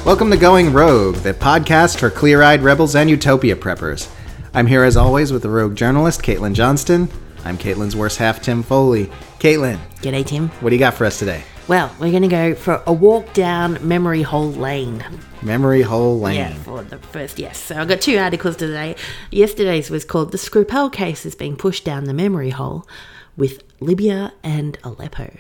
Welcome to Going Rogue, the podcast for clear-eyed rebels and utopia preppers. I'm here as always with the rogue journalist, Caitlin Johnston. I'm Caitlin's worst half, Tim Foley. Caitlin. G'day, Tim. What do you got for us today? Well, we're going to go for a walk down Memory Hole Lane. Memory Hole Lane. Yeah, for the first, yes. So I've got two articles today. Yesterday's was called The Skripal Case is Being Pushed Down the Memory Hole with Libya and Aleppo.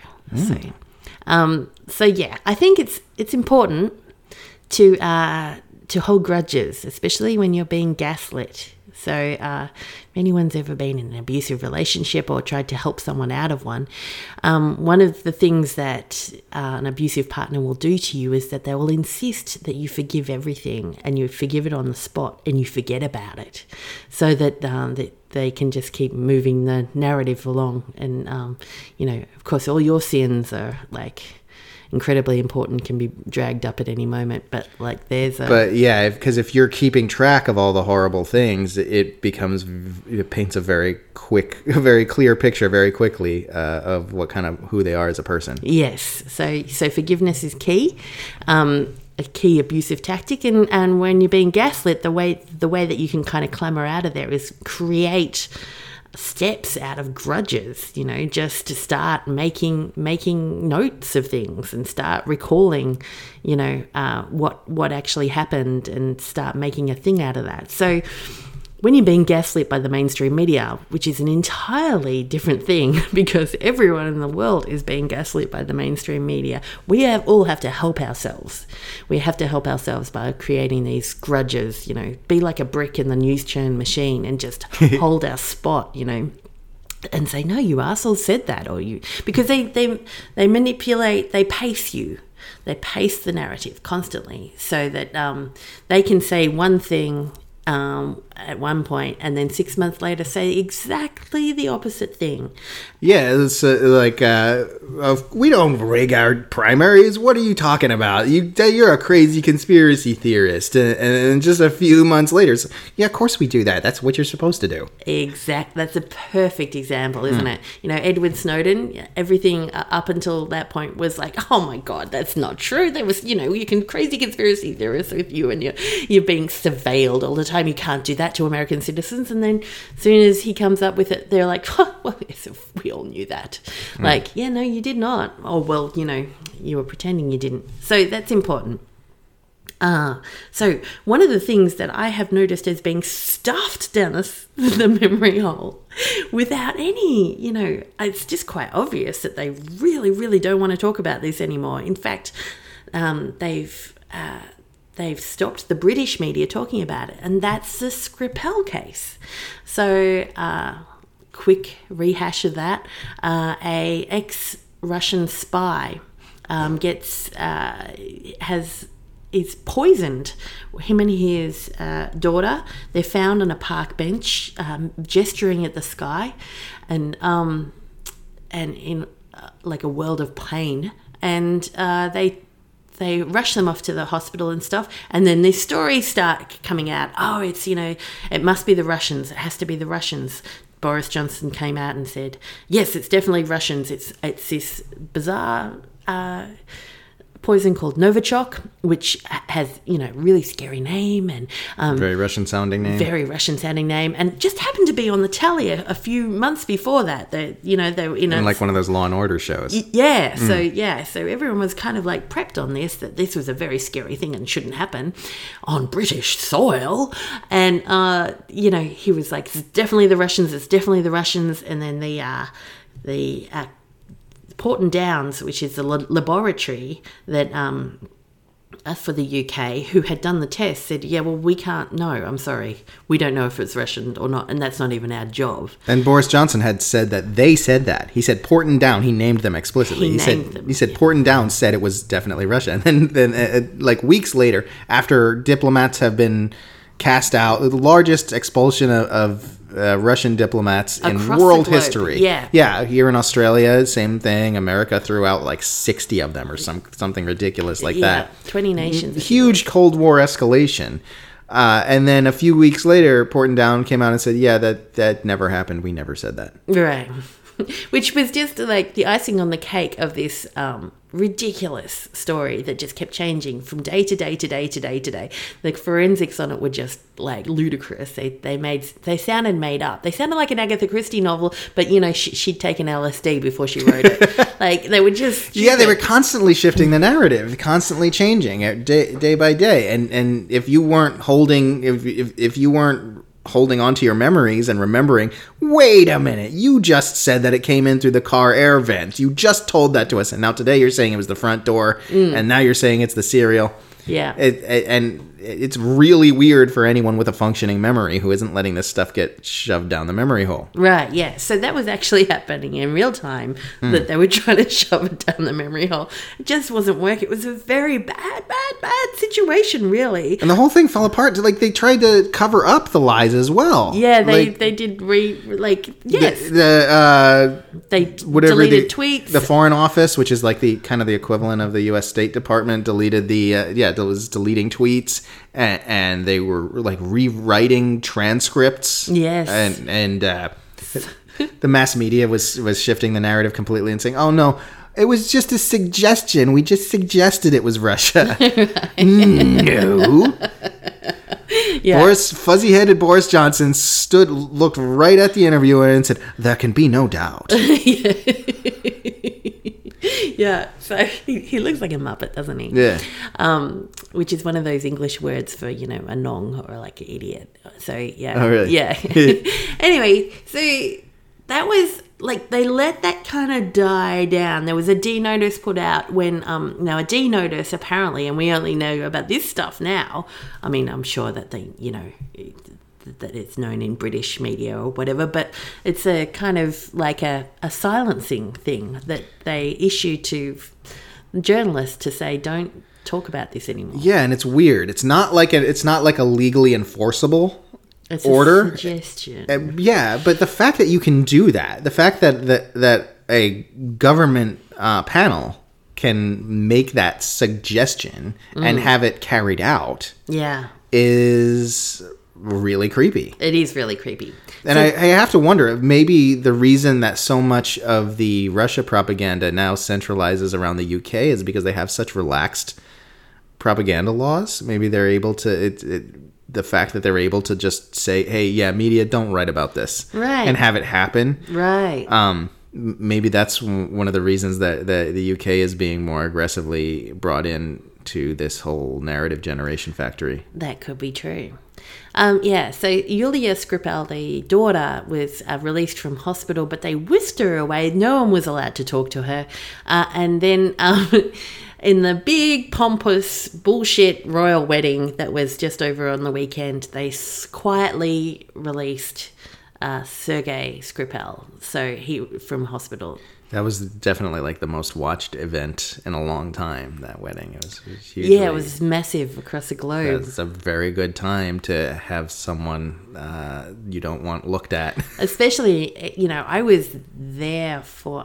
So yeah, I think it's important to hold grudges, especially when you're being gaslit. So if anyone's ever been in an abusive relationship or tried to help someone out of one, one of the things that an abusive partner will do to you is that they will insist that you forgive everything and you forgive it on the spot and you forget about it, so that they can just keep moving the narrative along. And, of course, all your sins are incredibly important, can be dragged up at any moment, but because if you're keeping track of all the horrible things, it paints a very clear picture very quickly of who they are as a person. Yes, so forgiveness is key, a key abusive tactic, and when you're being gaslit, the way that you can kind of clamber out of there is create steps out of grudges, just to start making notes of things and start recalling, what actually happened and start making a thing out of that. So when you're being gaslit by the mainstream media, which is an entirely different thing because everyone in the world is being gaslit by the mainstream media, we all have to help ourselves. We have to help ourselves by creating these grudges, be like a brick in the news churn machine and just hold our spot, and say, no, you arsehole said that, or you, because they manipulate, they pace you. They pace the narrative constantly so that they can say one thing at one point and then 6 months later say exactly the opposite thing. Yeah, it's we don't rig our primaries. What are you talking about? You're a crazy conspiracy theorist. And just a few months later, yeah, of course we do that. That's what you're supposed to do. Exactly. That's a perfect example, isn't it? Edward Snowden, everything up until that point was like, oh my God, that's not true. There was, you can crazy conspiracy theorists with you and you're being surveilled all the time. You can't do that to American citizens. And then as soon as he comes up with it, they're like, oh, well, yes, we all knew that. Yeah, no, you did not. Oh, well, you were pretending you didn't. So that's important. So one of the things that I have noticed as being stuffed down the memory hole without any, it's just quite obvious that they really, really don't want to talk about this anymore. In fact, they've stopped the British media talking about it, and that's the Skripal case. So, quick rehash of that. A ex-Russian spy is poisoned. Him and his daughter, they're found on a park bench, gesturing at the sky, and in like a world of pain, and they rush them off to the hospital and stuff. And then these stories start coming out. Oh, it's, it must be the Russians. It has to be the Russians. Boris Johnson came out and said, yes, it's definitely Russians. It's this bizarre poison called Novichok, which has, really scary name and very Russian sounding name. And just happened to be on the tally a few months before that. They were in like one of those Law and Order shows. Yeah. So everyone was kind of like prepped on this, that this was a very scary thing and shouldn't happen on British soil. And he was like, it's definitely the Russians. And then the Porton Downs, which is the laboratory that for the UK, who had done the test, said, yeah, well, we can't know. I'm sorry. We don't know if it's Russian or not, and that's not even our job. And Boris Johnson had said that they said that. He said Porton Down. He named them explicitly. He said Porton Down said it was definitely Russia. And then weeks later, after diplomats have been cast out, the largest expulsion of Russian diplomats across in world history. Yeah. Here in Australia, same thing. America threw out like 60 of them or something ridiculous like that. 20 nations. Huge Cold War escalation. And then a few weeks later, Porton Down came out and said, yeah, that never happened. We never said that. Right. Which was just like the icing on the cake of this ridiculous story that just kept changing from day to day to day to day to day. The forensics on it were just like ludicrous. They sounded made up. They sounded like an Agatha Christie novel, but you know she'd taken LSD before she wrote it. Like they were just yeah, they were constantly shifting the narrative, constantly changing day by day. And if you weren't holding if you weren't holding on to your memories and remembering, wait a minute, you just said that it came in through the car air vent. You just told that to us. And now today you're saying it was the front door. And now you're saying it's the cereal. Yeah. And it's really weird for anyone with a functioning memory who isn't letting this stuff get shoved down the memory hole. Right, yeah. So that was actually happening in real time, that they were trying to shove it down the memory hole. It just wasn't working. It was a very bad situation, really. And the whole thing fell apart. Like, they tried to cover up the lies as well. Yeah, they did yes. They deleted tweets. The Foreign Office, which is like the kind of the equivalent of the U.S. State Department, deleted it was deleting tweets. And they were like rewriting transcripts. Yes. And the mass media was shifting the narrative completely and saying, "Oh no, it was just a suggestion. We just suggested it was Russia." No. Yeah. Fuzzy-headed Boris Johnson looked right at the interviewer and said, "There can be no doubt." Yeah, so he looks like a Muppet, doesn't he? Yeah. Which is one of those English words for, you know, a nong or like an idiot. So, yeah. Oh, really? Yeah. Anyway, so that was, like, they let that kind of die down. There was a D-notice put out when, now a D-notice apparently, and we only know about this stuff now. I mean, I'm sure that they, you know, that it's known in British media or whatever, but it's a kind of like a silencing thing that they issue to journalists to say, don't talk about this anymore. Yeah, and it's weird. It's not like a legally enforceable order. It's a suggestion. Yeah, but the fact that you can do that, the fact that a government panel can make that suggestion and have it carried out, is really creepy. It is really creepy. And I have to wonder if maybe the reason that so much of the Russia propaganda now centralizes around the UK is because they have such relaxed propaganda laws. Maybe they're able to... the fact that they're able to just say, hey, yeah, media, don't write about this. Right. And have it happen. Right. Maybe that's one of the reasons that the UK is being more aggressively brought in to this whole narrative generation factory. That could be true. So Yulia Skripal, the daughter, was released from hospital, but they whisked her away. No one was allowed to talk to her. And then in the big, pompous, bullshit royal wedding that was just over on the weekend, they quietly released Sergei Skripal, from hospital. That was definitely like the most watched event in a long time, that wedding. It was huge. Yeah, it was massive across the globe. It's a very good time to have someone you don't want looked at. Especially, you know, I was there for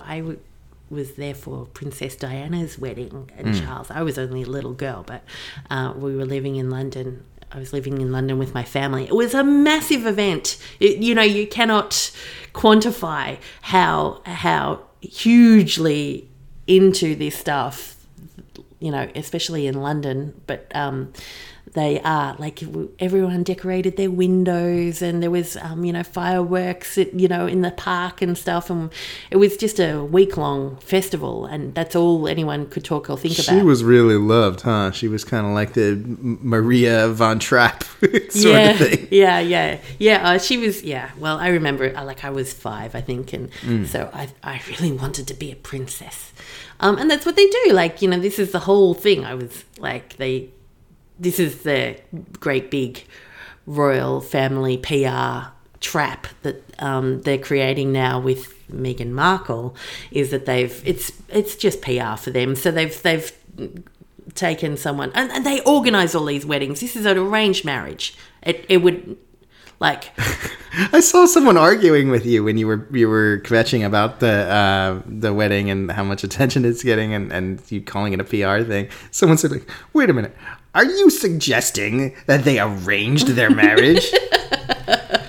Princess Diana's wedding and Charles. I was only a little girl, but we were living in London. I was living in London with my family. It was a massive event. You cannot quantify how hugely into this stuff, you know, especially in London. But they are, like, everyone decorated their windows, and there was, fireworks, in the park and stuff. And it was just a week-long festival, and that's all anyone could talk or think about. She was really loved, huh? She was kind of like the Maria von Trapp sort of thing. Yeah. She was, well, I remember, I was 5, I think, and so I really wanted to be a princess. And that's what they do. Like, this is the whole thing. I was like, this is the great big royal family PR trap that they're creating now with Meghan Markle, is that it's just PR for them. So they've taken someone and they organise all these weddings. This is an arranged marriage. It would, like, I saw someone arguing with you when you were kvetching about the wedding and how much attention it's getting, and you calling it a PR thing. Someone said, like, wait a minute, are you suggesting that they arranged their marriage?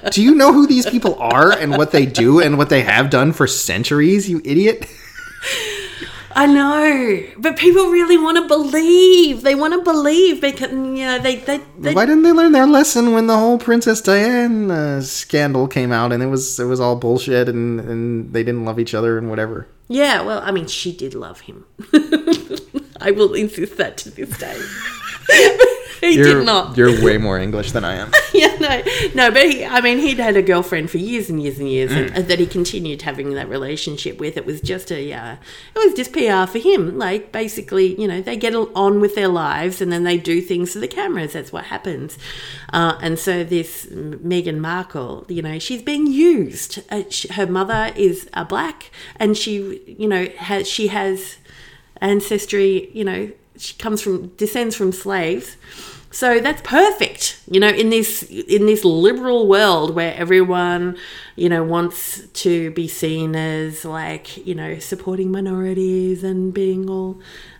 Do you know who these people are and what they do and what they have done for centuries, you idiot? I know, but people really want to believe. They want to believe because, they Why didn't they learn their lesson when the whole Princess Diana scandal came out and it was all bullshit and they didn't love each other and whatever? Yeah, well, I mean, she did love him. I will insist that to this day. He did not. You're way more English than I am. Yeah, no, but he'd had a girlfriend for years and years and years, and that he continued having that relationship with. It was just it was just PR for him. Like, basically, they get on with their lives and then they do things for the cameras. That's what happens. And so this Meghan Markle, she's being used. Her mother is black, and she has ancestry. She descends from slaves. So that's perfect, in this liberal world where everyone, wants to be seen as supporting minorities and being all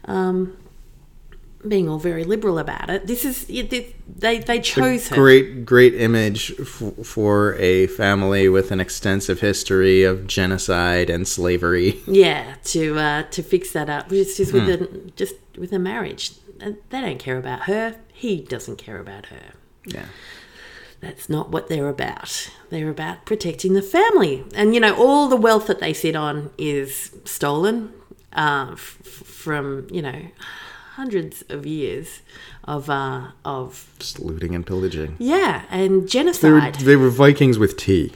very liberal about it. This is they chose her. Great image for a family with an extensive history of genocide and slavery. Yeah, to fix that up. It's just with a marriage. They don't care about her. He doesn't care about her. Yeah. That's not what they're about. They're about protecting the family. And, all the wealth that they sit on is stolen from, hundreds of years of just looting and pillaging. Yeah, and genocide. They were Vikings with tea.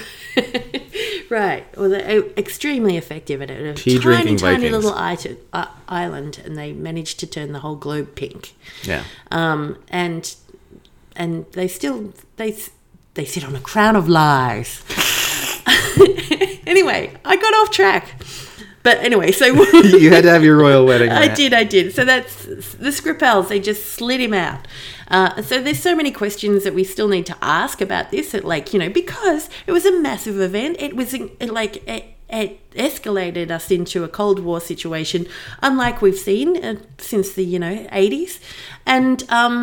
Right. Well, they're extremely effective at it. Tea-drinking tiny Vikings. little island, and they managed to turn the whole globe pink. Yeah. And they still they sit on a crown of lies. Anyway, I got off track. But anyway, so you had to have your royal wedding. I did. So that's the Skripals. They just slid him out. So there's so many questions that we still need to ask about this. Because it was a massive event. It was it escalated us into a Cold War situation, unlike we've seen since the 80s, and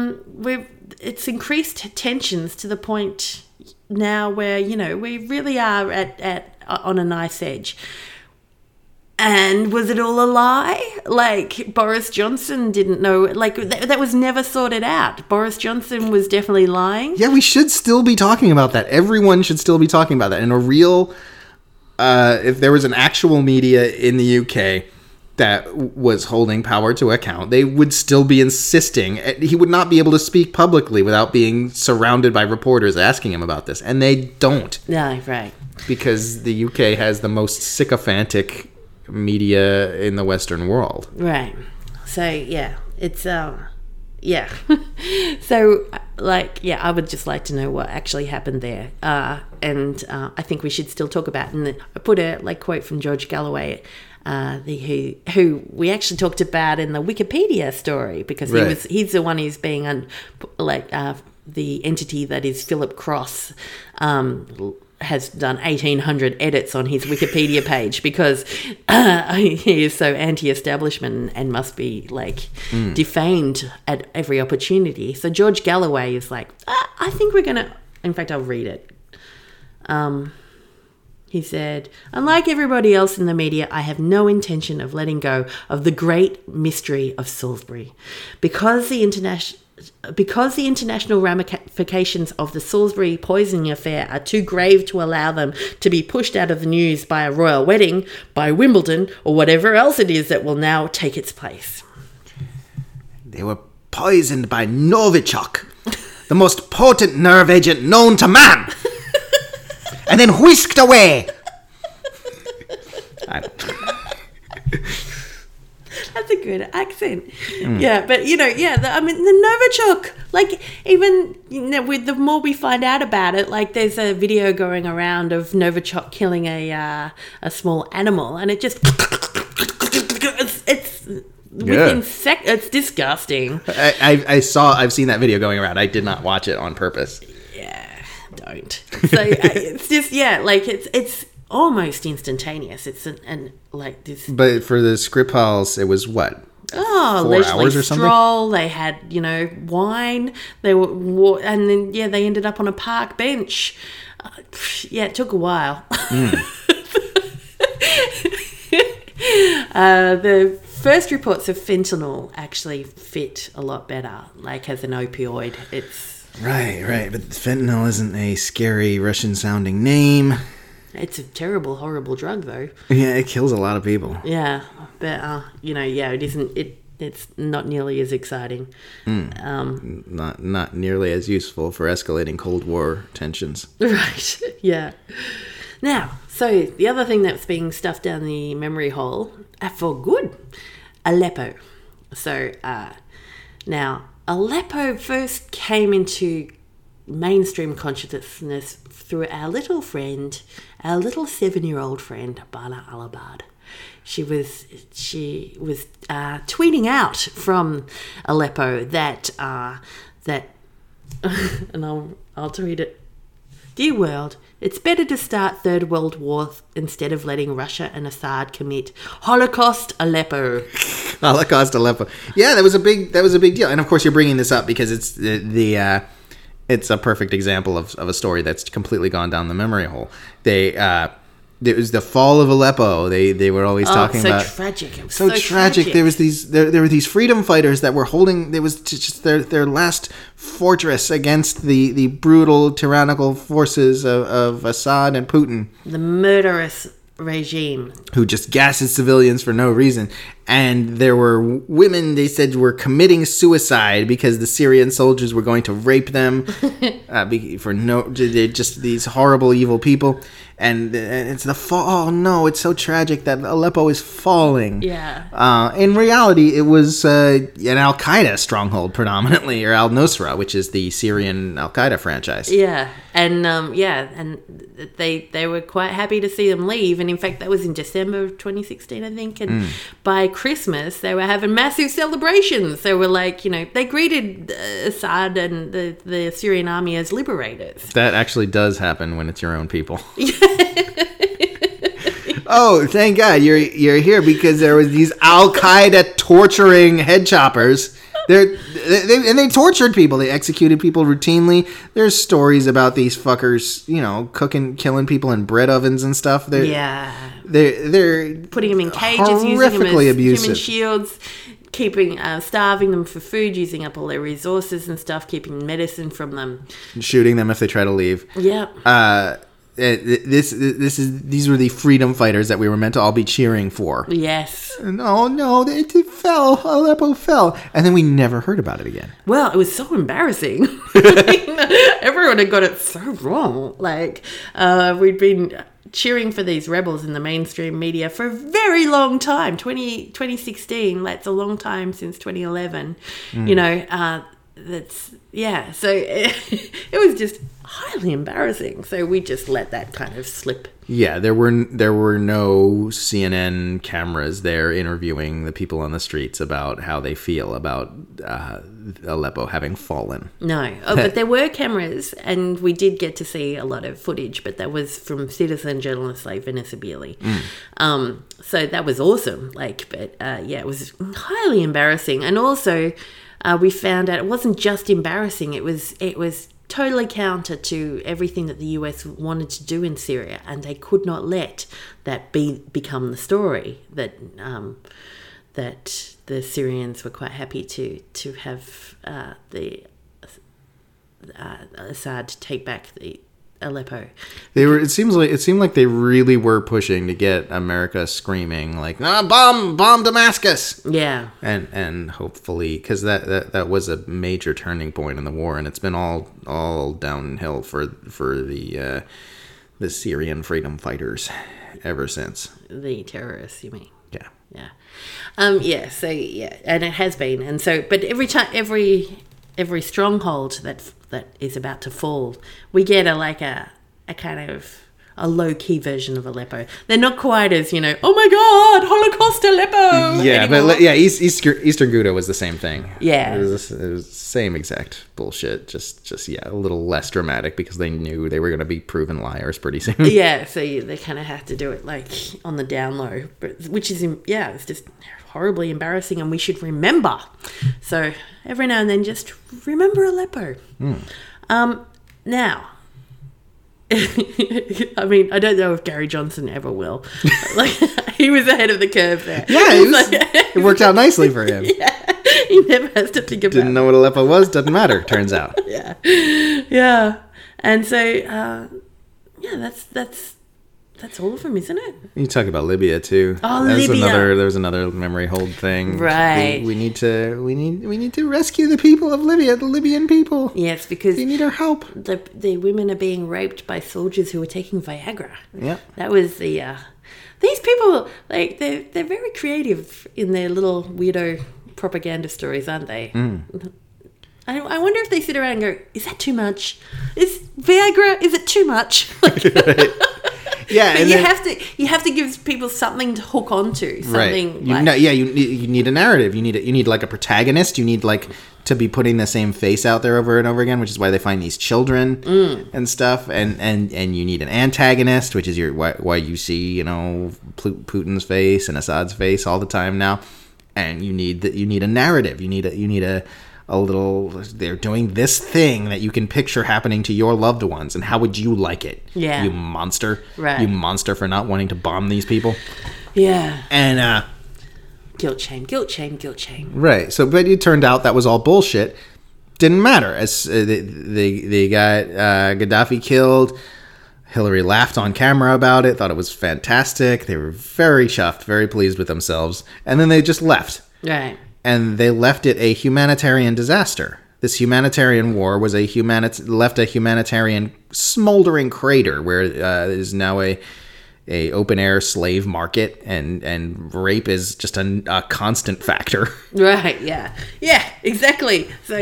it's increased tensions to the point now where we really are on a knife's edge. And was it all a lie? Boris Johnson didn't know. That was never sorted out. Boris Johnson was definitely lying. Yeah, we should still be talking about that. Everyone should still be talking about that. In a real, if there was an actual media in the UK that was holding power to account, they would still be insisting. He would not be able to speak publicly without being surrounded by reporters asking him about this. And they don't. Yeah, right. Because the UK has the most sycophantic media in the Western world. Right. So, yeah, it's, yeah. So, I would just like to know what actually happened there. And I think we should still talk about, and I put a quote from George Galloway, who we actually talked about in the Wikipedia story, because he's the one who's being the entity that is Philip Cross, has done 1,800 edits on his Wikipedia page because he is so anti-establishment and must be defamed at every opportunity. So George Galloway is I think we're going to... In fact, I'll read it. He said, "Unlike everybody else in the media, I have no intention of letting go of the great mystery of Salisbury. Because the international ramifications of the Salisbury poisoning affair are too grave to allow them to be pushed out of the news by a royal wedding, by Wimbledon, or whatever else it is that will now take its place." They were poisoned by Novichok, the most potent nerve agent known to man, and then whisked away. That's a good accent. Yeah, but the Novichok, even with the more we find out about it, there's a video going around of Novichok killing a small animal, and it just it's it's disgusting. I've seen that video going around. I did not watch it on purpose. Yeah, don't. So it's just it's almost instantaneous. It's this. But for the Skripals, it was what? 4 hours or something. Stroll. They had wine. They were, and then they ended up on a park bench. Yeah, it took a while. The first reports of fentanyl actually fit a lot better, like as an opioid. It's right. But fentanyl isn't a scary Russian-sounding name. It's a terrible, horrible drug, though. Yeah, it kills a lot of people. Yeah, but it isn't. It's not nearly as exciting. Not nearly as useful for escalating Cold War tensions. Right. Yeah. Now, so the other thing that's being stuffed down the memory hole, for good, Aleppo. So now Aleppo first came into mainstream consciousness through our little 7-year-old friend, Bana Alabad. She was tweeting out from Aleppo that and I'll tweet it. Dear world, it's better to start Third World War instead of letting Russia and Assad commit Holocaust Aleppo. Holocaust Aleppo. Yeah, that was a big deal. And of course, you're bringing this up because it's it's a perfect example of a story that's completely gone down the memory hole. It was the fall of Aleppo. They were always talking about. Tragic. It was so tragic. There was there were these freedom fighters that were holding. It was just their last fortress against the brutal, tyrannical forces of Assad and Putin. The murderous regime who just gasses civilians for no reason. And there were women, they said, were committing suicide because the Syrian soldiers were going to rape them they're just these horrible, evil people. And it's the fall. Oh no, it's so tragic that Aleppo is falling. Yeah. In reality, it was an Al Qaeda stronghold predominantly, or Al Nusra, which is the Syrian Al Qaeda franchise. Yeah, and and they were quite happy to see them leave. And in fact, that was in December of 2016, I think. And by Christmas, they were having massive celebrations. They were like, they greeted Assad and the Syrian army as liberators. That actually does happen when it's your own people. Oh, thank God you're here, because there was these Al Qaeda torturing head choppers. They tortured people. They executed people routinely. There's stories about these fuckers, killing people in bread ovens and stuff. They're putting them in cages, using them as abusive. Human shields, starving them for food, using up all their resources and stuff, keeping medicine from them, shooting them if they try to leave. Yep. These were the freedom fighters that we were meant to all be cheering for. Yes. No, it fell. Aleppo fell, and then we never heard about it again. Well, it was so embarrassing. Everyone had got it so wrong. We'd been cheering for these rebels in the mainstream media for a very long time. 2016. That's a long time since 2011. So it was just highly embarrassing. So we just let that kind of slip. Yeah, there were no CNN cameras there interviewing the people on the streets about how they feel about Aleppo having fallen. No, but there were cameras, and we did get to see a lot of footage, but that was from citizen journalists like Vanessa Beerley. So that was awesome. It was highly embarrassing. And also, we found out it wasn't just embarrassing, it was totally counter to everything that the US wanted to do in Syria, and they could not let that become the story that the Syrians were quite happy to have the Assad take back the Aleppo. It seemed like they really were pushing to get America screaming bomb Damascus. Yeah. And hopefully, because that was a major turning point in the war, and it's been all downhill for the Syrian freedom fighters ever since. The terrorists, you mean? Yeah. Yeah. And it has been. And so, but every time, every stronghold that is about to fall, we get a kind of a low-key version of Aleppo. They're not quite as, oh my God, Holocaust Aleppo! Yeah, anymore. but Eastern Ghouta was the same thing. Yeah. It was the same exact bullshit, just a little less dramatic, because they knew they were going to be proven liars pretty soon. Yeah, so they kind of have to do it on the down low, which is, it's just horribly embarrassing, and we should remember. So every now and then, just remember Aleppo. Now, I mean, I don't know if Gary Johnson ever will. Like, he was ahead of the curve there. Yeah, it worked out nicely for him. Yeah, he never has to think about. Didn't know what Aleppo was. Doesn't matter. Turns out. Yeah, and so that's all of them, isn't it? You talk about Libya too. Oh, Libya. There's another memory hold thing. Right. We need to rescue the people of Libya, the Libyan people. Yes, because they need our help. The women are being raped by soldiers who are taking Viagra. Yeah. That was the these people, like, they're very creative in their little weirdo propaganda stories, aren't they? I wonder if they sit around and go, is that too much? Is it too much? Yeah, but and you have to give people something to hook onto. Something right. You need a narrative. You need like a protagonist. You need like to be putting the same face out there over and over again, which is why they find these children and stuff. And you need an antagonist, which is why you see, Putin's face and Assad's face all the time now. And you need a narrative. You need a little, they're doing this thing that you can picture happening to your loved ones, and how would you like it? Yeah. You monster. Right. You monster for not wanting to bomb these people. Yeah. And guilt shame. Right. So, but it turned out that was all bullshit. Didn't matter. As they got Gaddafi killed. Hillary laughed on camera about it, thought it was fantastic. They were very chuffed, very pleased with themselves. And then they just left. Right. And they left it a humanitarian disaster. This humanitarian war was left a humanitarian smoldering crater where is now a open air slave market, and rape is just a constant factor. Right. Yeah. Yeah. Exactly. So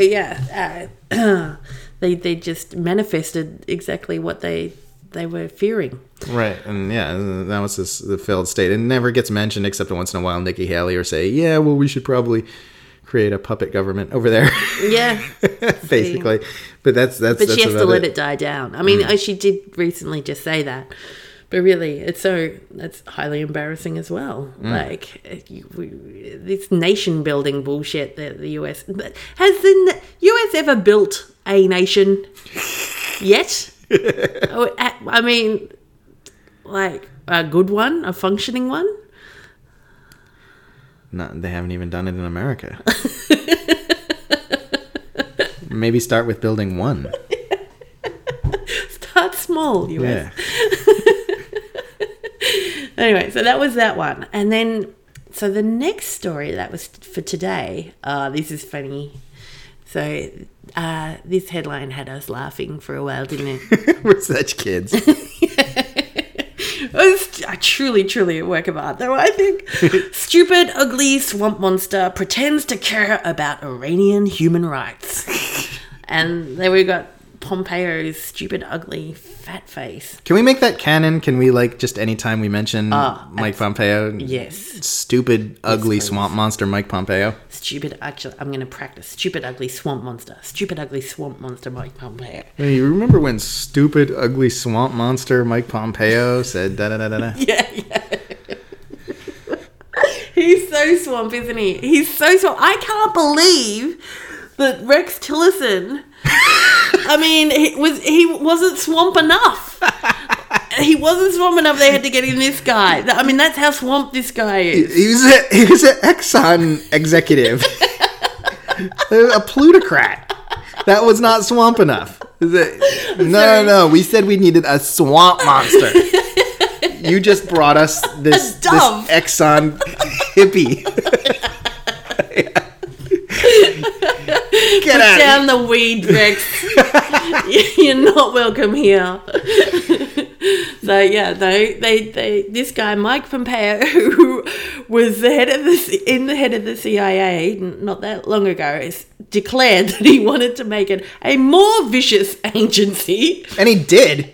they just manifested exactly what they were fearing. Right, and that was the failed state. It never gets mentioned except once in a while Nikki Haley or say, yeah, well, we should probably create a puppet government over there. Yeah. Basically. But that's she has to let it die down. I mean, she did recently just say that. But really, that's highly embarrassing as well. Like, this nation-building bullshit that the US... Has the US ever built a nation yet? I mean, like, a good one, a functioning one? No, they haven't even done it in America. Maybe start with building one. Start small, US. Yeah. Anyway, so that was that one. And then, so the next story that was for today, this is funny. So this headline had us laughing for a while, didn't it? We're such kids. It was truly a work of art, though, I think. Stupid, ugly swamp monster pretends to care about Iranian human rights. And then we got Pompeo's stupid, ugly, fat face. Can we make that canon? Can we, like, just anytime we mention Mike Pompeo? Yes. Stupid, ugly swamp monster Mike Pompeo? Actually, I'm going to practice. Stupid, ugly swamp monster. Stupid, ugly swamp monster Mike Pompeo. Hey, you remember when stupid, ugly swamp monster Mike Pompeo said da-da-da-da-da? Yeah. He's so swamp, isn't he? He's so swamp. I can't believe that Rex Tillerson... I mean, he wasn't swamp enough. He wasn't swamp enough. They had to get in this guy. I mean, that's how swamp this guy is. He was an Exxon executive, a plutocrat. That was not swamp enough. No. We said we needed a swamp monster. You just brought us this Exxon hippie. Put down the weed, Rex. You're not welcome here. So this guy Mike Pompeo, who was the head of the CIA not that long ago, declared that he wanted to make it a more vicious agency, and he did.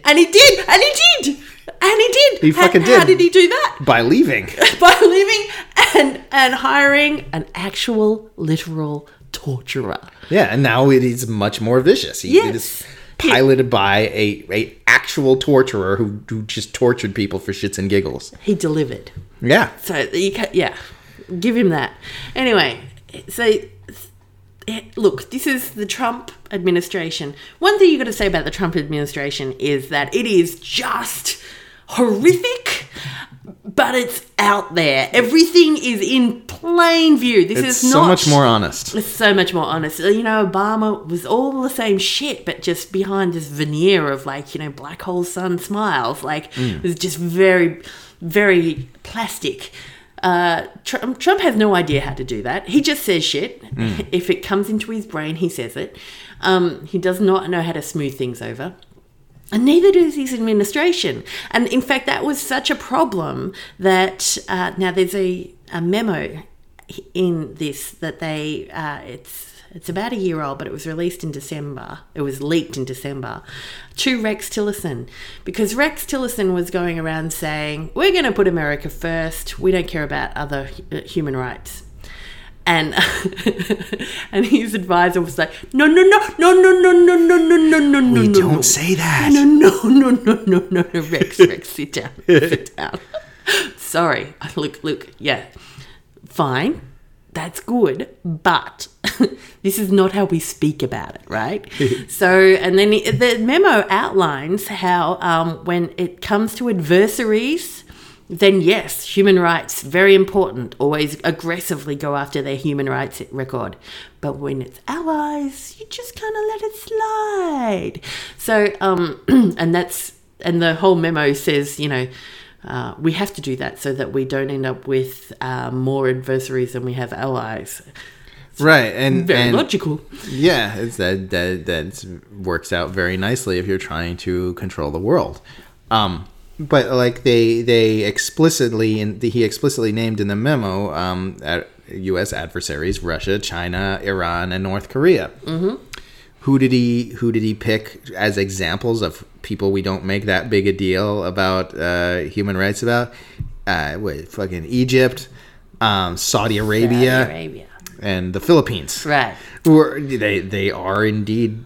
He fucking did. How did he do that? By leaving and hiring an actual literal torturer. Yeah, and now it is much more vicious. It is piloted by a actual torturer who just tortured people for shits and giggles. He delivered. Yeah. So give him that. Anyway, so look, this is the Trump administration. One thing you got to say about the Trump administration is that it is just horrific, but it's out there. Everything is in plain view. It's so much more honest. It's so much more honest. You know, Obama was all the same shit, but just behind this veneer of like, you know, black hole sun smiles. Like, it was just very, very plastic. Trump has no idea how to do that. He just says shit. If it comes into his brain, he says it. He does not know how to smooth things over. And neither does his administration. And in fact, that was such a problem that now there's a memo in this that they, it's about a year old, but it was released in December. It was leaked in December to Rex Tillerson, because Rex Tillerson was going around saying, we're going to put America first. We don't care about other human rights. And and his advisor was like, no, we don't say that. No, Rex, sit down. Sorry, look, yeah, fine, that's good, but this is not how we speak about it, right? So, and then the memo outlines how when it comes to adversaries, then yes, human rights, very important. Always aggressively go after their human rights record. But when it's allies, you just kind of let it slide. So, and the whole memo says, you know, we have to do that so that we don't end up with more adversaries than we have allies. Right, and very logical. Yeah, that works out very nicely if you're trying to control the world. But like he explicitly named in the memo U.S. adversaries: Russia, China, Iran, and North Korea. Mm-hmm. Who did he pick as examples of people we don't make that big a deal about human rights about? Fucking Egypt, Saudi Arabia, and the Philippines. Right. They are indeed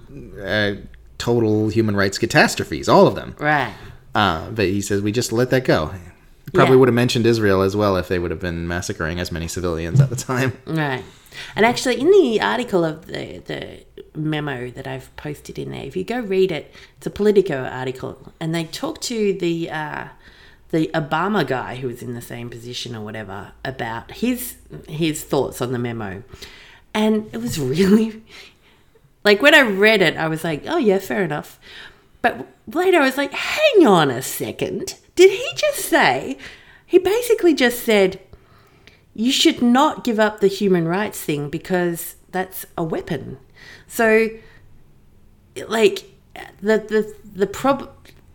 total human rights catastrophes, all of them. Right. But he says we just let that go. Probably would have mentioned Israel as well if they would have been massacring as many civilians at the time. Right. And actually, in the article of the memo that I've posted in there, if you go read it, it's a Politico article, and they talk to the Obama guy who was in the same position or whatever about his thoughts on the memo. And it was really, like, when I read it, I was like, oh yeah, fair enough. But later I was like, hang on a second. Did he just say, he basically just said, you should not give up the human rights thing because that's a weapon. So, like, the problem,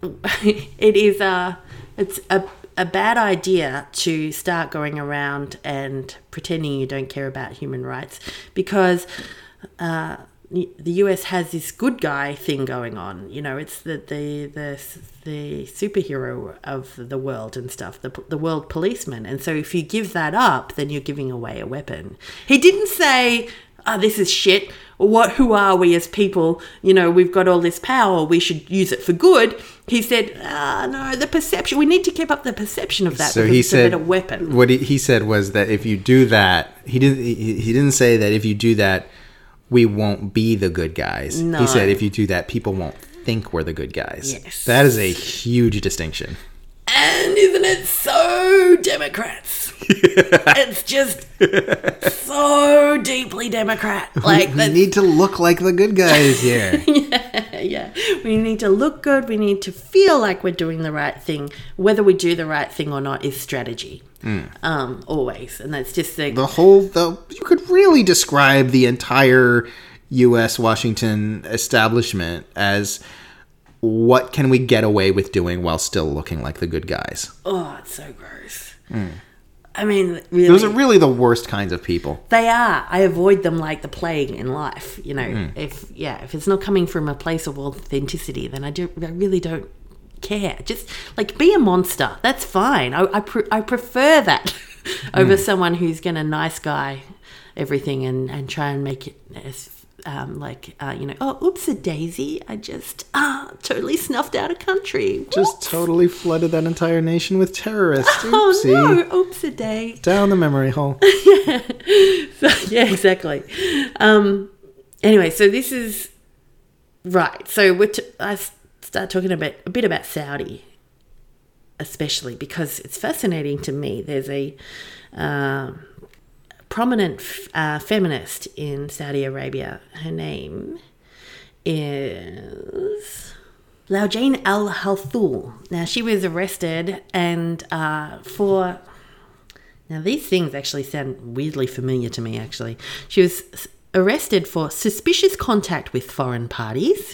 it's a bad idea to start going around and pretending you don't care about human rights, because the US has this good guy thing going on. You know, it's the superhero of the world and stuff, the world policeman. And so if you give that up, then you're giving away a weapon. He didn't say, oh, this is shit. Who are we as people? You know, we've got all this power. We should use it for good. He said, no, the perception. We need to keep up the perception of that. So because it's a better weapon. What he said was that if you do that, he didn't say that if you do that, we won't be the good guys. No. He said if you do that, people won't think we're the good guys. Yes. That is a huge distinction. And isn't it so Democrats? It's just so deeply Democrat. Like, we need to look like the good guys here. Yeah. We need to look good. We need to feel like we're doing the right thing. Whether we do the right thing or not is strategy. Always. And that's just you could really describe the entire U.S. Washington establishment as what can we get away with doing while still looking like the good guys. Oh, it's so gross. I mean, really. Those are really the worst kinds of people. They are. I avoid them like the plague in life. You know, if it's not coming from a place of authenticity, then I really don't care. Just like be a monster. That's fine. I prefer that over someone who's gonna nice guy everything and try and make it as oops a daisy. I just totally snuffed out a country. Whoops. Just totally flooded that entire nation with terrorists. Oh no, oops a day. Down the memory hole. So, yeah, exactly. Anyway, so this is right. So I start talking a bit about Saudi, especially because it's fascinating to me. There's a prominent feminist in Saudi Arabia. Her name is Loujain Al Halthul. Now, she was arrested and for... Now, these things actually sound weirdly familiar to me, actually. She was arrested for suspicious contact with foreign parties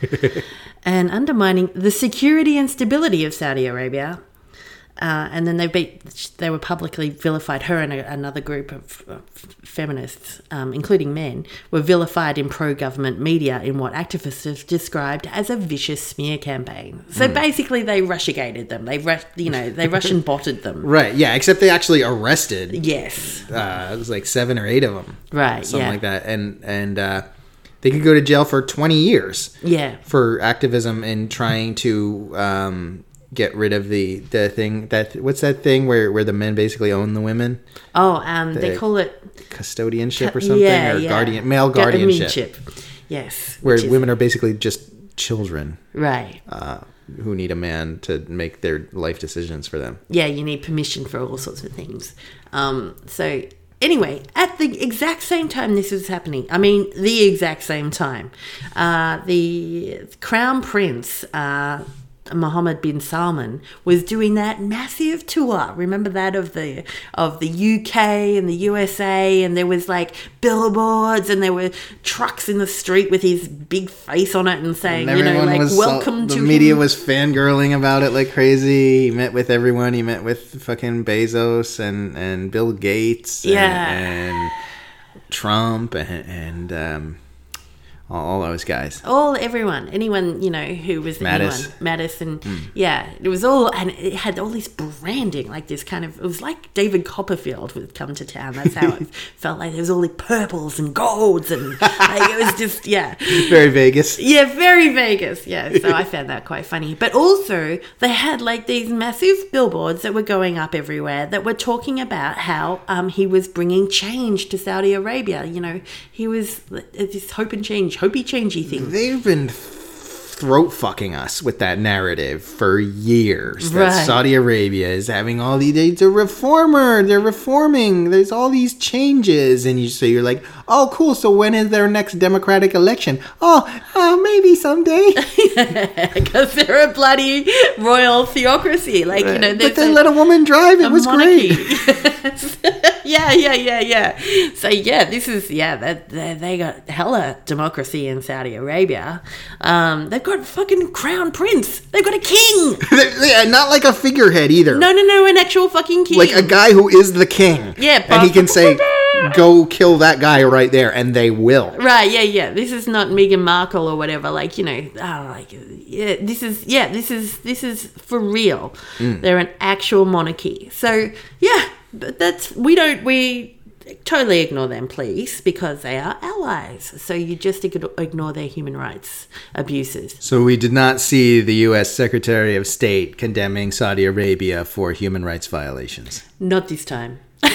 and undermining the security and stability of Saudi Arabia. And then they were publicly vilified. Her and another group of feminists, including men, were vilified in pro-government media in what activists have described as a vicious smear campaign. So basically, they Russiagated them. They Russian botted them. Right. Yeah. Except they actually arrested. Yes. It was like 7 or 8 of them. Right. Something like that. And they could go to jail for 20 years. Yeah. For activism and trying to get rid of the thing what's that thing where the men basically own the women? They call it custodianship or something, or male guardianship. Yes. Where women are basically just children. Right. Who need a man to make their life decisions for them. Yeah, you need permission for all sorts of things. So anyway, at the exact same time this was happening, the exact same time, the Crown Prince, Mohammed bin Salman, was doing that massive tour. Remember that of the UK and the USA, and there was like billboards and there were trucks in the street with his big face on it and saying, welcome to him. The media was fangirling about it like crazy. He met with everyone. He met with fucking Bezos and Bill Gates and Trump and all those guys. Anyone, who was Mattis, and it was all, and it had all this branding, like this kind of, it was like David Copperfield would come to town. That's how it felt like. There was all the purples and golds and it was just, Very Vegas. Yeah, very Vegas, yeah. So I found that quite funny. But also, they had like these massive billboards that were going up everywhere that were talking about how he was bringing change to Saudi Arabia. He was this hopey changey thing. They've been throat fucking us with that narrative for years. That Saudi Arabia is having all these. They're reforming. There's all these changes, and you're like, oh, cool. So when is their next democratic election? Maybe someday. Because they're a bloody royal theocracy. Like but they let a woman drive. It was monarchy. Great. Yeah. So this is they got hella democracy in Saudi Arabia. They've got fucking crown prince. They've got a king. Not like a figurehead either. No, an actual fucking king. Like a guy who is the king. Yeah, and he can say, "Go kill that guy right there," and they will. Right? Yeah. This is not Meghan Markle or whatever. This is for real. They're an actual monarchy. So but we totally ignore them, please, because they are allies. So you just ignore their human rights abuses. So we did not see the U.S. Secretary of State condemning Saudi Arabia for human rights violations. Not this time.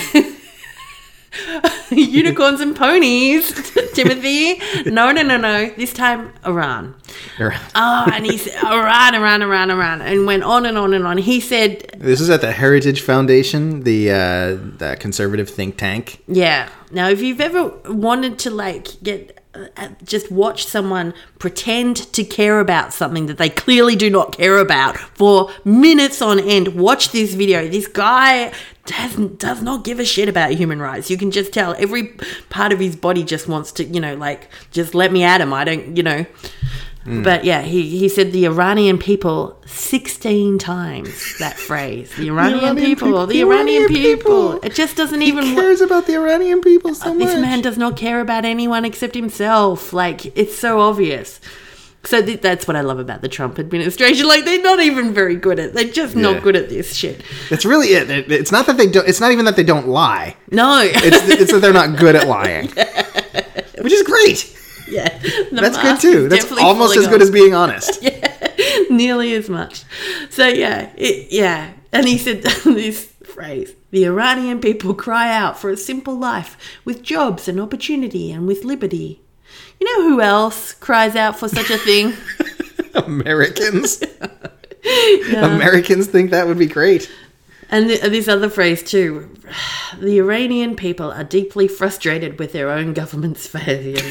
Unicorns and ponies, Timothy. No. This time, Iran. And he said, Iran, and went on and on and on. He said... This is at the Heritage Foundation, the conservative think tank. Yeah. Now, if you've ever wanted to, get... just watch someone pretend to care about something that they clearly do not care about for minutes on end, watch this video. This guy does not give a shit about human rights. You can just tell every part of his body just wants to, just let me at him. I don't, But he said the Iranian people 16 times, that phrase. The Iranian people. It just doesn't even... He cares about the Iranian people so much. This man does not care about anyone except himself. It's so obvious. So that's what I love about the Trump administration. They're not even very good at... They're just not good at this shit. That's really it. It's not that they don't... It's not even that they don't lie. No. It's that they're not good at lying. Which is great. Yeah. That's good too. That's almost as good as being honest. Yeah. Nearly as much. So and he said this phrase, the Iranian people cry out for a simple life with jobs and opportunity and with liberty. You know who else cries out for such a thing? Americans. Americans think that would be great. And this other phrase too. The Iranian people are deeply frustrated with their own government's failures.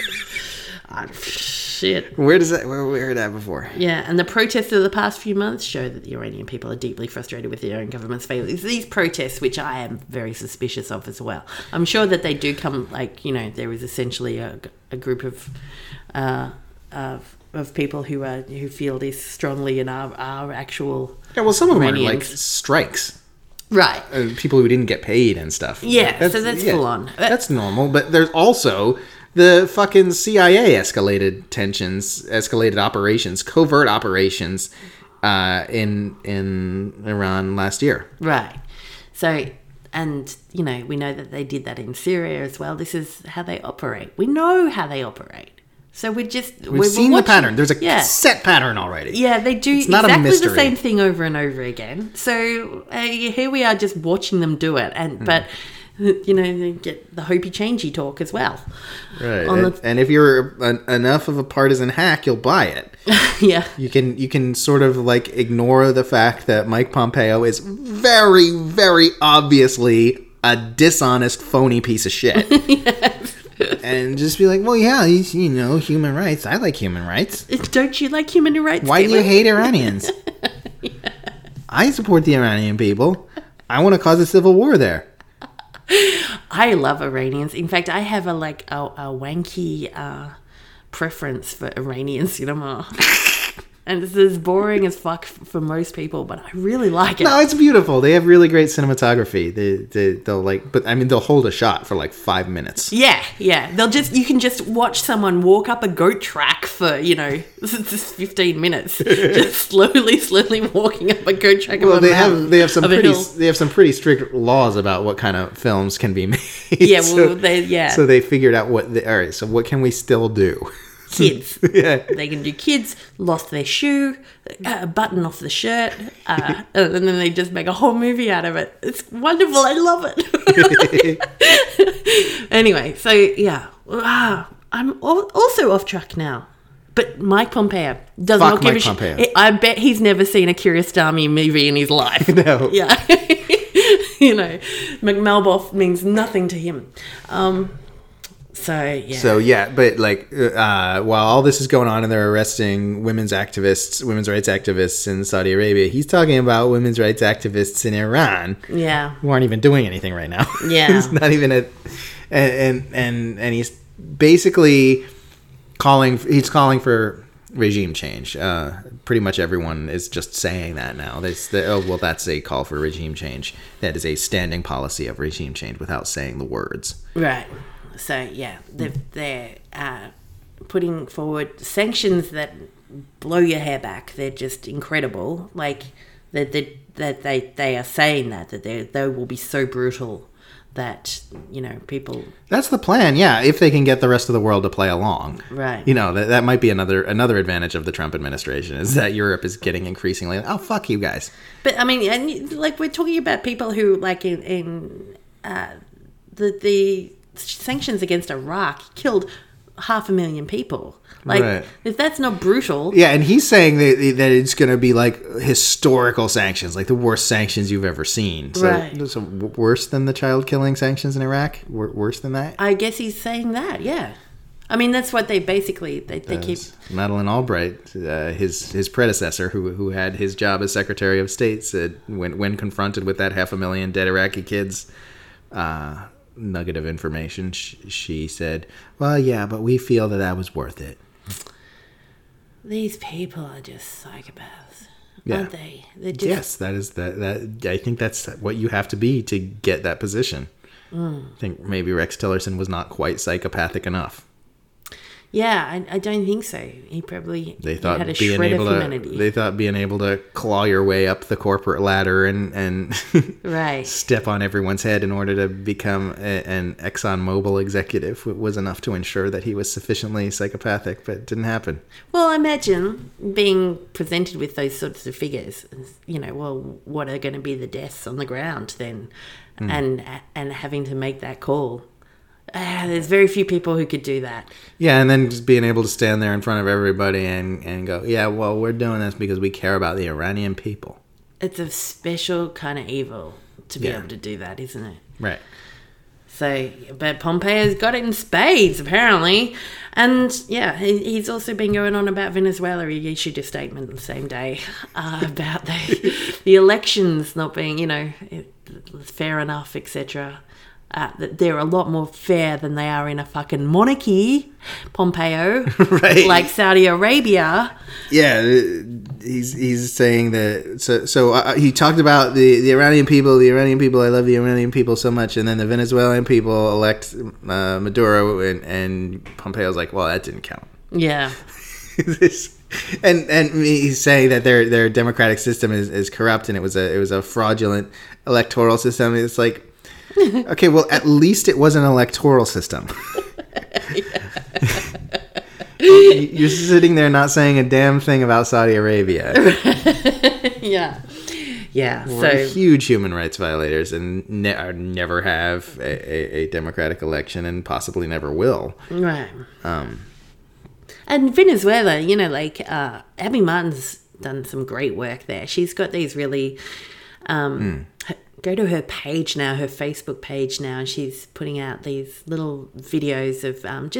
Shit. Where we heard that before? Yeah, and the protests of the past few months show that the Iranian people are deeply frustrated with their own government's failures. These protests, which I am very suspicious of as well. I'm sure that they do come, there is essentially a group of people who feel this strongly and are actual. Yeah, well, some of them Iranians. are like strikes. Right. People who didn't get paid and stuff. Yeah, so that's full on. That's normal, but there's also the fucking CIA escalated operations, covert operations in Iran last year. Right. So, and, we know that they did that in Syria as well. This is how they operate. We know how they operate. So we've seen the pattern. There's a set pattern already. Yeah, they do it's not exactly a mystery. the same thing over and over again. So here we are just watching them do it. But they get the hopey changey talk as well. Right. And if you're enough of a partisan hack, you'll buy it. Yeah. You can sort of like ignore the fact that Mike Pompeo is very, very obviously a dishonest, phony piece of shit. Yes. And just be like, well, yeah, he's, human rights. I like human rights. Don't you like human rights? Why do you hate Iranians? Yeah. I support the Iranian people. I want to cause a civil war there. I love Iranians. In fact, I have a wanky preference for Iranian cinema. And this is boring as fuck for most people, but I really like it. No, it's beautiful. They have really great cinematography. They'll hold a shot for like 5 minutes. Yeah. You can just watch someone walk up a goat track for, just 15 minutes. Just slowly walking up a goat track. Well, they have some pretty strict laws about what kind of films can be made. Yeah, So they figured out all right, so what can we still do? Kids. Yeah. They can do kids, lost their shoe, a button off the shirt, and then they just make a whole movie out of it. It's wonderful. I love it. Anyway, so yeah. I'm also off track now. But Mike Pompeo does not give a shit. I bet he's never seen a Kiarostami movie in his life. No. Yeah. McMelboff means nothing to him. So yeah, but while all this is going on and they're arresting women's rights activists in Saudi Arabia, he's talking about women's rights activists in Iran. Yeah, who aren't even doing anything right now. Yeah, he's not even and he's basically calling for regime change. Pretty much everyone is just saying that now. That's a call for regime change. That is a standing policy of regime change without saying the words. Right. So yeah, they're putting forward sanctions that blow your hair back. They're just incredible. Like that they are saying that they will be so brutal that people. That's the plan. Yeah, if they can get the rest of the world to play along, right? That might be another advantage of the Trump administration is that Europe is getting increasingly fuck you guys. But I mean, and we're talking about people who in the sanctions against Iraq killed 500,000 people. Right. If that's not brutal. Yeah, and he's saying that it's going to be historical sanctions, like the worst sanctions you've ever seen. So, right. So worse than the child killing sanctions in Iraq? Worse than that? I guess he's saying that, yeah. I mean, that's what they basically they keep. Madeleine Albright, his predecessor, who had his job as Secretary of State, said when confronted with that 500,000 dead Iraqi kids, nugget of information, she said, well, yeah, but we feel that was worth it. These people are just psychopaths, aren't they? Yes, that is that. I think that's what you have to be to get that position. I think maybe Rex Tillerson was not quite psychopathic enough. Yeah, I don't think so. He probably had a shred of humanity. They thought being able to claw your way up the corporate ladder and right. step on everyone's head in order to become an ExxonMobil executive was enough to ensure that he was sufficiently psychopathic, but it didn't happen. Well, imagine being presented with those sorts of figures. What are going to be the deaths on the ground then? And having to make that call. There's very few people who could do that. Yeah, and then just being able to stand there in front of everybody and go, yeah, well, we're doing this because we care about the Iranian people. It's a special kind of evil to be able to do that, isn't it? Right. So, but Pompeo's got it in spades, apparently. And, yeah, he's also been going on about Venezuela. He issued a statement the same day about the elections not being, fair enough, etc. That they're a lot more fair than they are in a fucking monarchy, Pompeo, right? Like Saudi Arabia. Yeah, he's saying that. So he talked about the Iranian people. The Iranian people, I love the Iranian people so much. And then the Venezuelan people elect Maduro, and Pompeo's like, well, that didn't count. Yeah. And he's saying that their democratic system is corrupt, and it was a fraudulent electoral system. It's like, okay, well, at least it was an electoral system. You're sitting there not saying a damn thing about Saudi Arabia. Yeah. We're huge human rights violators and never have a democratic election and possibly never will. Right. And Venezuela, Abby Martin's done some great work there. She's got these really... Go to her page now, her Facebook page now, and she's putting out these little videos of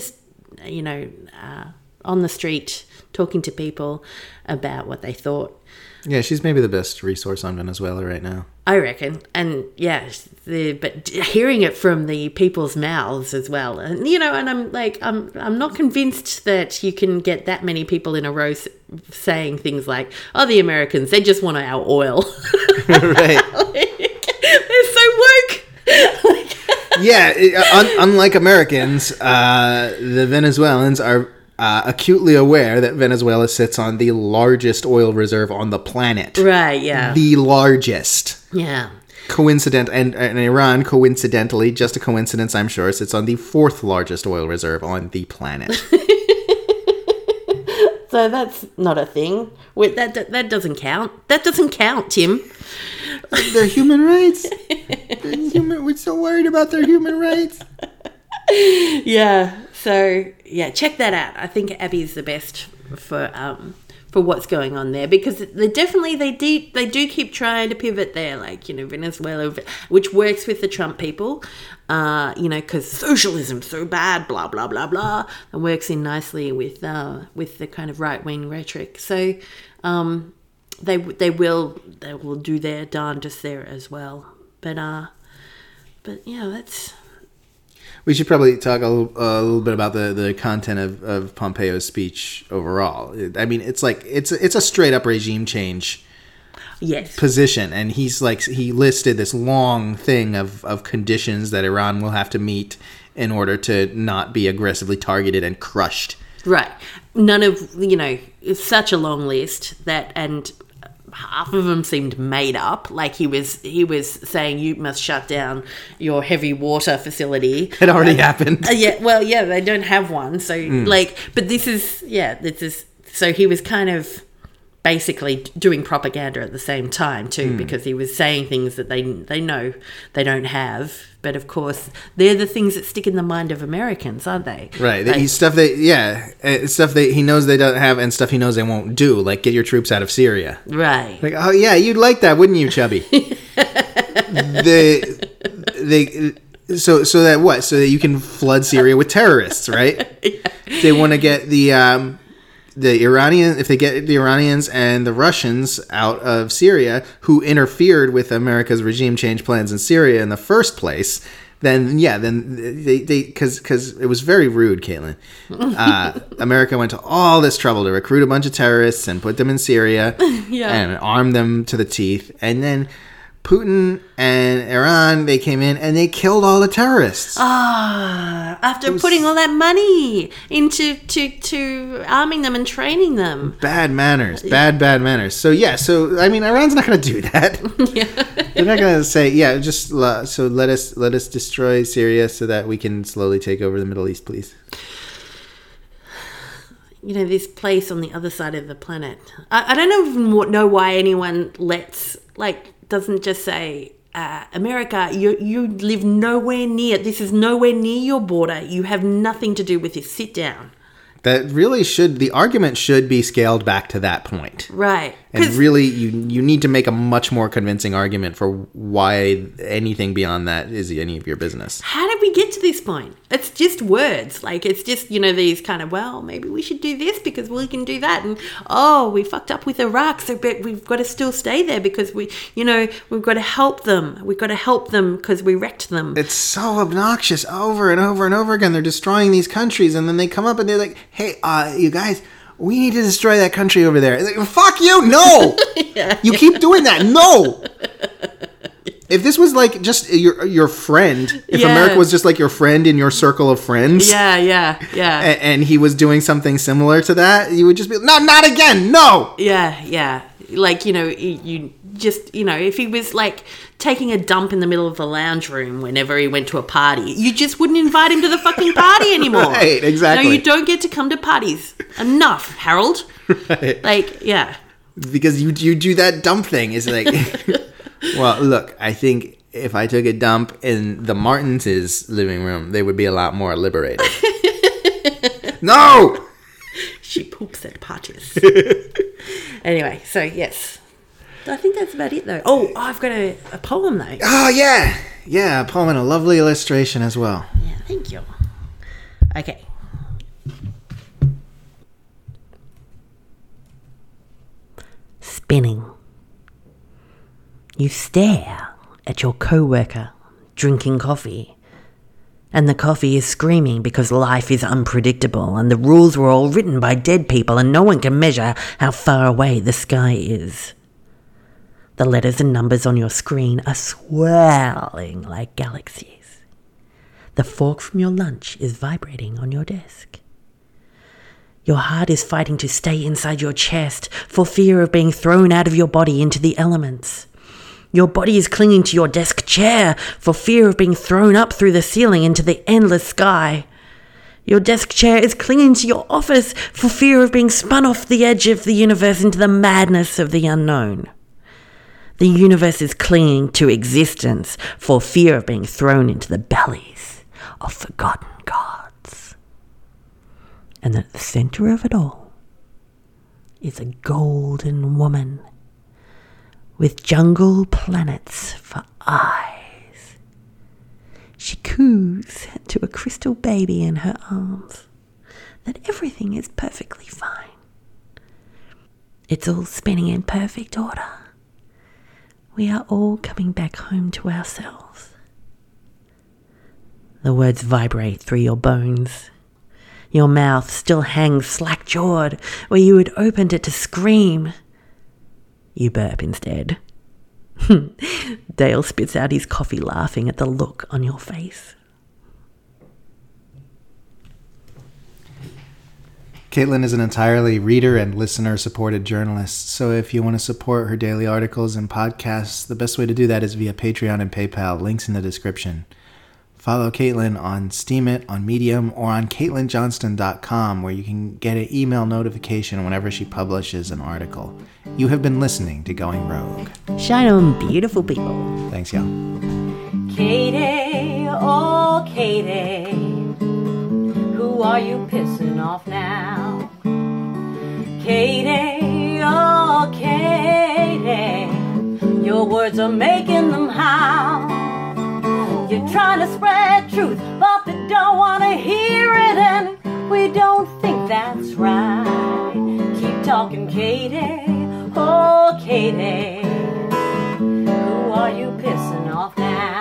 on the street talking to people about what they thought. Yeah, she's maybe the best resource on Venezuela right now. I reckon. And yeah, but hearing it from the people's mouths as well. And, and I'm like, I'm not convinced that you can get that many people in a row saying things like, oh, the Americans, they just want our oil. Right. They're so woke. Yeah, unlike Americans, the Venezuelans are acutely aware that Venezuela sits on the largest oil reserve on the planet. Right, yeah. The largest. Yeah. Coincident, and Iran, coincidentally, just a coincidence, I'm sure, sits on the 4th largest oil reserve on the planet. So that's not a thing. Wait, that doesn't count. That doesn't count, Tim. Their human rights. We're so worried about their human rights. Yeah. So yeah, check that out. I think Abby's the best for what's going on there, because they do keep trying to pivot there, like Venezuela, which works with the Trump people, because socialism's so bad, blah blah blah blah, and works in nicely with the kind of right wing rhetoric. So they will do their darndest there as well. But yeah, that's. We should probably talk a little bit about the content of Pompeo's speech overall. I mean, it's like it's a straight up regime change position, and he listed this long thing of conditions that Iran will have to meet in order to not be aggressively targeted and crushed. Right. None of it's such a long list that, and half of them seemed made up. Like he was saying you must shut down your heavy water facility. It already happened. They don't have one. So but this is so he was kind of basically doing propaganda at the same time too, because he was saying things that they know they don't have. But of course, they're the things that stick in the mind of Americans, aren't they? Right. Stuff that he knows they don't have, and stuff he knows they won't do, like get your troops out of Syria. Right. Like, oh yeah, you'd like that, wouldn't you, Chubby? So that what? So that you can flood Syria with terrorists, right? Yeah. They want to get the Iranian, if they get the Iranians and the Russians out of Syria, who interfered with America's regime change plans in Syria in the first place, then they because it was very rude, Caitlin. America went to all this trouble to recruit a bunch of terrorists and put them in Syria and arm them to the teeth, and then Putin and Iran, they came in and they killed all the terrorists. After putting all that money into to arming them and training them. Bad manners. Bad manners. So I mean, Iran's not going to do that. They're not going to say, so let us destroy Syria so that we can slowly take over the Middle East, please. This place on the other side of the planet. I don't even know why anyone doesn't just say, America, you live nowhere near. This is nowhere near your border. You have nothing to do with this. Sit down. That really the argument should be scaled back to that point. Right. And really, you need to make a much more convincing argument for why anything beyond that is any of your business. How did we get to this point? It's just words. Like, it's just, these kind of, well, maybe we should do this because we can do that. And, we fucked up with Iraq, so we've got to still stay there because we've got to help them. We've got to help them because we wrecked them. It's so obnoxious over and over and over again. They're destroying these countries, and then they come up and they're like, hey, you guys, we need to destroy that country over there. It's like, fuck you, no! You keep doing that, no! If this was like just your friend, if America was just like your friend in your circle of friends. Yeah. And he was doing something similar to that, you would just be, no, not again, no! Yeah. Like, you just, if he was like taking a dump in the middle of the lounge room whenever he went to a party, you just wouldn't invite him to the fucking party anymore. Right, exactly. No, you don't get to come to parties. Enough, Harold. Right. Like, yeah. Because you do that dump thing. It's like, well, look, I think if I took a dump in the Martins' living room, they would be a lot more liberated. No! She poops at parties. Anyway, so yes. I think that's about it, though. Oh, I've got a poem, though. Oh, yeah. Yeah, a poem and a lovely illustration as well. Yeah, thank you. Okay. Spinning. You stare at your co-worker drinking coffee, and the coffee is screaming because life is unpredictable and the rules were all written by dead people and no one can measure how far away the sky is. The letters and numbers on your screen are swirling like galaxies. The fork from your lunch is vibrating on your desk. Your heart is fighting to stay inside your chest for fear of being thrown out of your body into the elements. Your body is clinging to your desk chair for fear of being thrown up through the ceiling into the endless sky. Your desk chair is clinging to your office for fear of being spun off the edge of the universe into the madness of the unknown. The universe is clinging to existence for fear of being thrown into the bellies of forgotten gods. And at the center of it all is a golden woman with jungle planets for eyes. She coos to a crystal baby in her arms that everything is perfectly fine. It's all spinning in perfect order. We are all coming back home to ourselves. The words vibrate through your bones. Your mouth still hangs slack-jawed where you had opened it to scream. You burp instead. Dale spits out his coffee laughing at the look on your face. Caitlin is an entirely reader and listener-supported journalist, so if you want to support her daily articles and podcasts, the best way to do that is via Patreon and PayPal, links in the description. Follow Caitlin on Steemit, on Medium, or on CaitlinJohnston.com, where you can get an email notification whenever she publishes an article. You have been listening to Going Rogue. Shine on, beautiful people. Thanks, y'all. Katie, oh Katie, who are you pissing off now? Katie, oh Katie, your words are making them howl. You're trying to spread truth, but they don't want to hear it, and we don't think that's right. Keep talking, Katie, oh Katie, who are you pissing off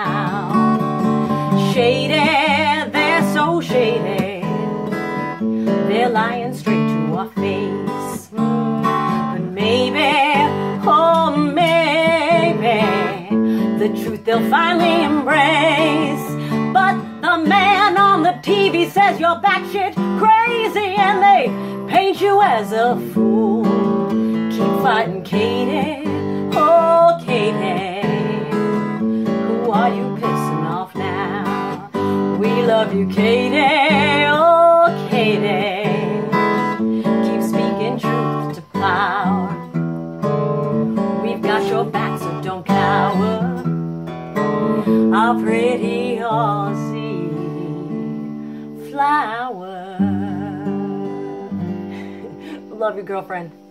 now? Shady, they're so shady, they're lying straight to our face. But maybe, oh maybe, the truth they'll finally embrace. But the man on the TV says you're batshit crazy, and they paint you as a fool. Keep fighting, Katie, oh Katie, who are you pissing off now? We love you, Katie, oh Katie, keep speaking truth to power. We've got your back, so don't cower. a pretty Aussie flower. Love your girlfriend.